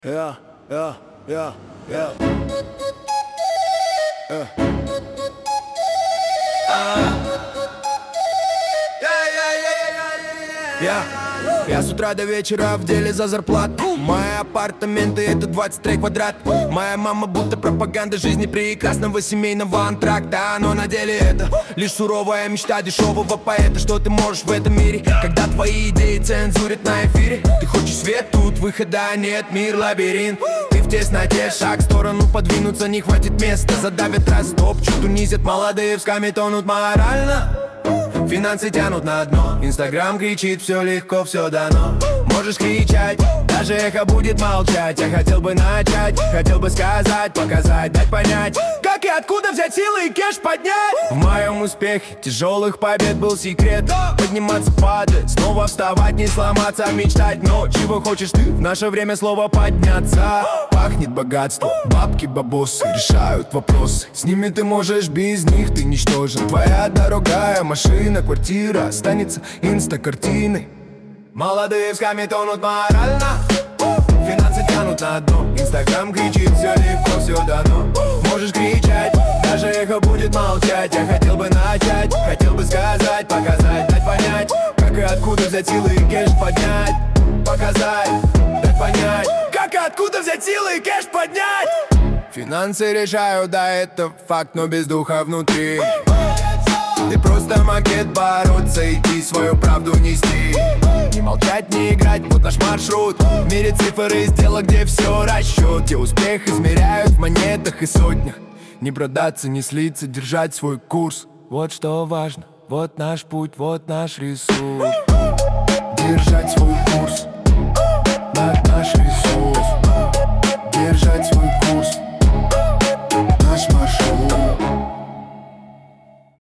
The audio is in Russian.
Yeah, yeah, yeah, yeah. Я с утра до вечера в деле за зарплату. Мои апартаменты — это 23 квадрат. Моя мама будто пропаганда жизни прекрасного семейного антракта. Но на деле это лишь суровая мечта дешевого поэта. Что ты можешь в этом мире, когда твои идеи цензурят на эфире? Ты хочешь свет, тут выхода нет, мир лабиринт. Ты в тесноте, шаг в сторону подвинуться, не хватит места. Задавят, растопчут, унизят, молодые в скаме тонут морально. Финансы тянут на дно, Инстаграм кричит, все легко, все дано. Можешь кричать, даже эхо будет молчать. Я хотел бы начать, хотел бы сказать, показать, дать понять, как и откуда взять силы и кэш поднять. В моем успехе тяжелых побед был секрет. Подниматься, падать, снова вставать, не сломаться, мечтать. Но чего хочешь ты? В наше время слово подняться. Пахнет богатство, бабки, бабосы решают вопросы. С ними ты можешь, без них ты ничтожен. Твоя дорогая машина, квартира останется инста-картиной. Молодые в скаме тонут морально. Финансы тянут на дно, Инстаграм кричит, все легко, все дано. Можешь кричать, даже эхо будет молчать. Я хотел бы начать, хотел бы сказать, показать, дать понять, как и откуда взять силы и кэш поднять. Показать, дать понять, как и откуда взять силы и кэш поднять. Финансы решают, да, это факт, но без духа внутри. Ты просто макет, бороться, идти, свою правду нести. Не молчать, не играть, вот наш маршрут. В мире цифр и сделок, где все расчет, где успех измеряют в монетах и сотнях. Не продаться, не слиться, держать свой курс. Вот что важно, вот наш путь, вот наш ресурс. Держать свой курс, наш ресурс.